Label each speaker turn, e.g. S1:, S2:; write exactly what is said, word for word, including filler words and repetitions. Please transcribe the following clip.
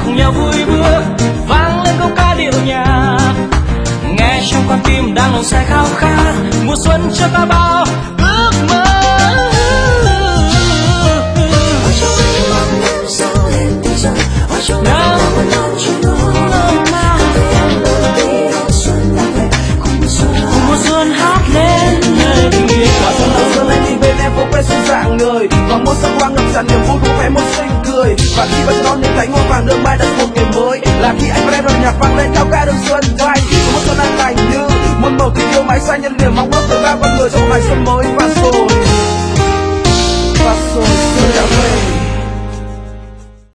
S1: cùng nhau vui bước vang lên câu ca điệu nhạc, nghe trong con tim đang lòng say khao khát mùa xuân cho ta bao ước mơ.
S2: Người và một sắc hoa ngập tràn niềm vui của vẻ một xinh cười, và khi bắt đón những cánh hoa vàng được mai đặt một ngày mới là khi anh rap nhạc vang lên cao ca đường xuân thành một xuân an lành như muôn màu tình yêu mãi xanh nhân niềm mong ước từ ba con người trong ngày xuân mới.